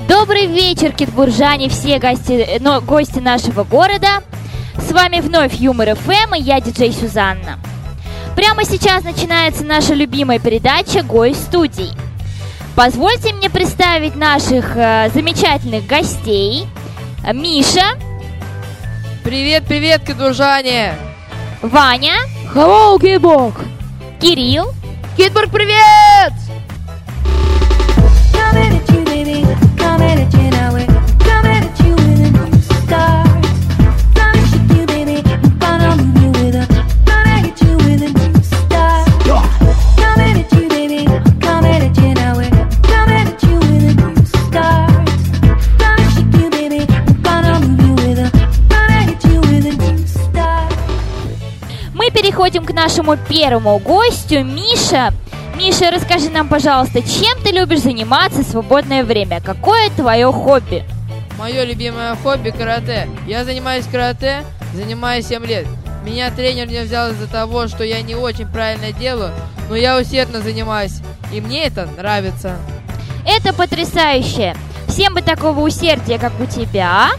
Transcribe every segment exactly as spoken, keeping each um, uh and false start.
Добрый вечер, китбуржане, все гости, но, гости нашего города. С вами вновь Юмор эф эм и я, диджей Сюзанна. Прямо сейчас начинается наша любимая передача «Гость студии». Позвольте мне представить наших э, замечательных гостей. Миша. Привет, привет, китбуржане. Ваня. Hello, Китбург. Кирилл. Китбург, привет! Мы переходим к нашему первому гостю, Миша. Миша, расскажи нам, пожалуйста, чем ты любишь заниматься в свободное время? Какое твое хобби? Мое любимое хобби — карате. Я занимаюсь карате, занимаюсь семь лет. Меня тренер не взял из-за того, что я не очень правильно делаю, но я усердно занимаюсь, и мне это нравится. Это потрясающе! Всем бы такого усердия, как у тебя.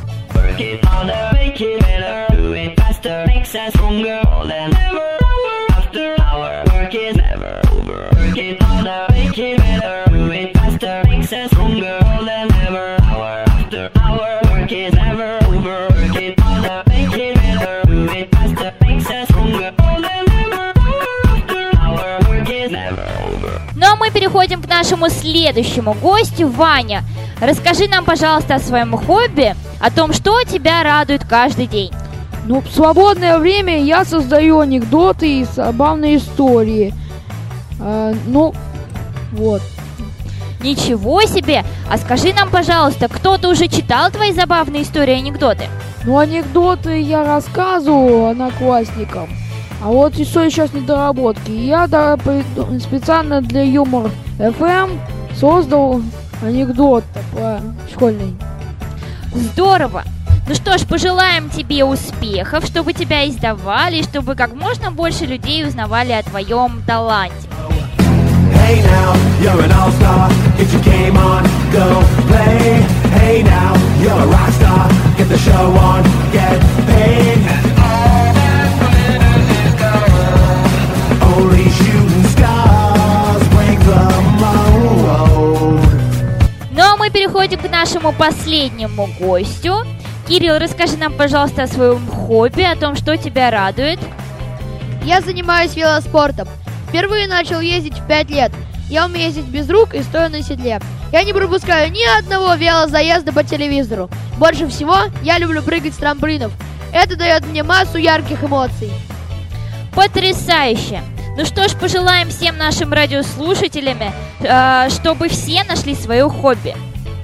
Ну а мы переходим к нашему следующему гостю, Ваня. Расскажи нам, пожалуйста, о своем хобби, о том, что тебя радует каждый день. Ну, в свободное время я создаю анекдоты и забавные истории. А, ну, вот. Ничего себе! А скажи нам, пожалуйста, кто-то уже читал твои забавные истории и анекдоты? Ну, анекдоты я рассказываю одноклассникам. А вот еще сейчас недоработки. Я да, специально для Юмор эф эм создал анекдот такой школьный. Здорово! Ну что ж, пожелаем тебе успехов, чтобы тебя издавали, чтобы как можно больше людей узнавали о твоем таланте. Hey now, you're an all-star, get your game on, go play. Hey now, you're a rock star, get the show on, get paid. And all that glitters is gold. Only shooting stars break the mold. Ну а мы переходим к нашему последнему гостю. Кирилл, расскажи нам, пожалуйста, о своем хобби, о том, что тебя радует. Я занимаюсь велоспортом. Впервые начал ездить в пять лет. Я умею ездить без рук и стоя на седле. Я не пропускаю ни одного велозаезда по телевизору. Больше всего я люблю прыгать с трамплинов. Это дает мне массу ярких эмоций. Потрясающе! Ну что ж, пожелаем всем нашим радиослушателям, э, чтобы все нашли свое хобби.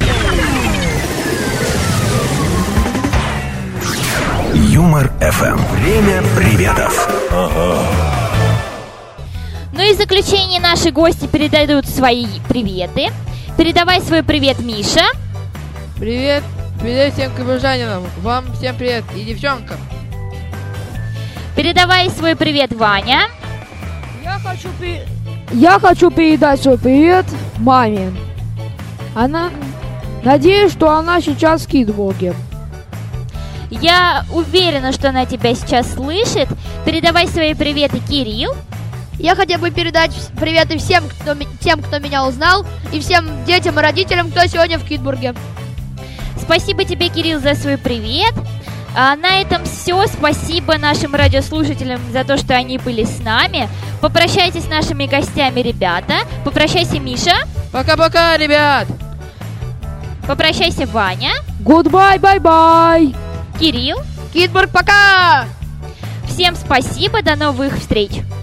Юмор эф эм. Время приветов. Ага. Ну и в заключение наши гости передадут свои приветы. Передавай свой привет, Миша. Привет, привет всем китбуржанинам. Вам всем привет и девчонкам. Передавай свой привет, Ваня. Я хочу, пе... Я хочу передать свой привет маме. Она... Надеюсь, что она сейчас в Китбурге. Я уверена, что она тебя сейчас слышит. Передавай свои приветы, Кирилл. Я хотел бы передать приветы всем, кто, тем, кто меня узнал, и всем детям и родителям, кто сегодня в Китбурге. Спасибо тебе, Кирилл, за свой привет. А на этом все. Спасибо нашим радиослушателям за то, что они были с нами. Попрощайтесь с нашими гостями, ребята. Попрощайся, Миша. Пока-пока, ребят. Попрощайся, Ваня. Goodbye, bye-bye. Кирилл. Китбург, пока! Всем спасибо, до новых встреч.